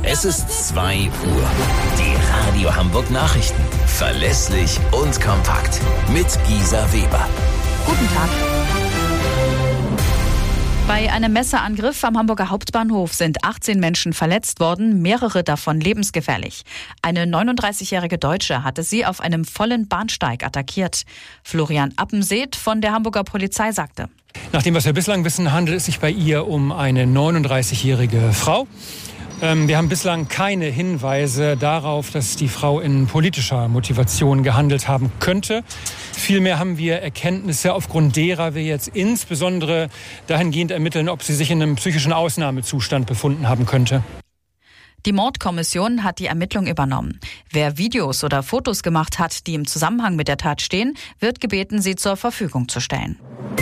Es ist 2 Uhr. Die Radio Hamburg Nachrichten. Verlässlich und kompakt. Mit Gisa Weber. Guten Tag. Bei einem Messerangriff am Hamburger Hauptbahnhof sind 18 Menschen verletzt worden, mehrere davon lebensgefährlich. Eine 39-jährige Deutsche hatte sie auf einem vollen Bahnsteig attackiert. Florian Appenseeth von der Hamburger Polizei sagte: Nach dem, was wir bislang wissen, handelt es sich bei ihr um eine 39-jährige Frau. Wir haben bislang keine Hinweise darauf, dass die Frau in politischer Motivation gehandelt haben könnte. Vielmehr haben wir Erkenntnisse, aufgrund derer wir jetzt insbesondere dahingehend ermitteln, ob sie sich in einem psychischen Ausnahmezustand befunden haben könnte. Die Mordkommission hat die Ermittlung übernommen. Wer Videos oder Fotos gemacht hat, die im Zusammenhang mit der Tat stehen, wird gebeten, sie zur Verfügung zu stellen.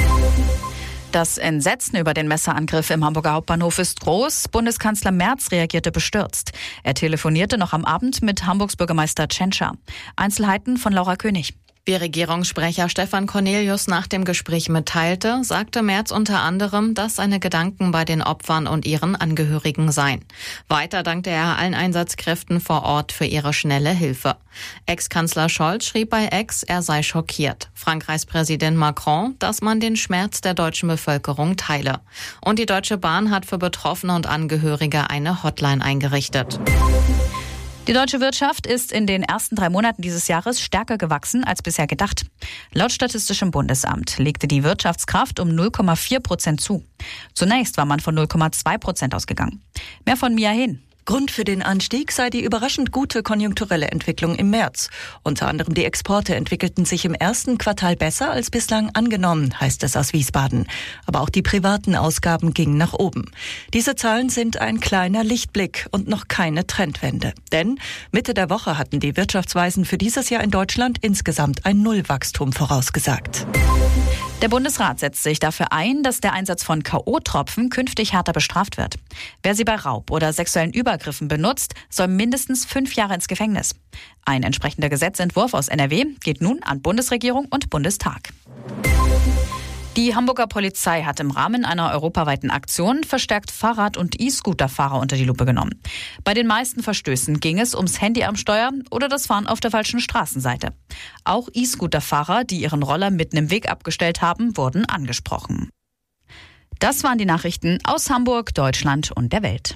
Das Entsetzen über den Messerangriff im Hamburger Hauptbahnhof ist groß. Bundeskanzler Merz reagierte bestürzt. Er telefonierte noch am Abend mit Hamburgs Bürgermeister Tschentscher. Einzelheiten von Laura König. Wie Regierungssprecher Stefan Cornelius nach dem Gespräch mitteilte, sagte Merz unter anderem, dass seine Gedanken bei den Opfern und ihren Angehörigen seien. Weiter dankte er allen Einsatzkräften vor Ort für ihre schnelle Hilfe. Ex-Kanzler Scholz schrieb bei X, er sei schockiert. Frankreichs Präsident Macron, dass man den Schmerz der deutschen Bevölkerung teile. Und die Deutsche Bahn hat für Betroffene und Angehörige eine Hotline eingerichtet. Die deutsche Wirtschaft ist in den ersten 3 Monaten dieses Jahres stärker gewachsen als bisher gedacht. Laut Statistischem Bundesamt legte die Wirtschaftskraft um 0,4% zu. Zunächst war man von 0,2% ausgegangen. Mehr von Mia Hehn. Grund für den Anstieg sei die überraschend gute konjunkturelle Entwicklung im März. Unter anderem die Exporte entwickelten sich im ersten Quartal besser als bislang angenommen, heißt es aus Wiesbaden. Aber auch die privaten Ausgaben gingen nach oben. Diese Zahlen sind ein kleiner Lichtblick und noch keine Trendwende. Denn Mitte der Woche hatten die Wirtschaftsweisen für dieses Jahr in Deutschland insgesamt ein Nullwachstum vorausgesagt. Der Bundesrat setzt sich dafür ein, dass der Einsatz von K.O.-Tropfen künftig härter bestraft wird. Wer sie bei Raub oder sexuellen Übergriffen benutzt, soll mindestens 5 Jahre ins Gefängnis. Ein entsprechender Gesetzentwurf aus NRW geht nun an Bundesregierung und Bundestag. Die Hamburger Polizei hat im Rahmen einer europaweiten Aktion verstärkt Fahrrad- und E-Scooter-Fahrer unter die Lupe genommen. Bei den meisten Verstößen ging es ums Handy am Steuer oder das Fahren auf der falschen Straßenseite. Auch E-Scooter-Fahrer, die ihren Roller mitten im Weg abgestellt haben, wurden angesprochen. Das waren die Nachrichten aus Hamburg, Deutschland und der Welt.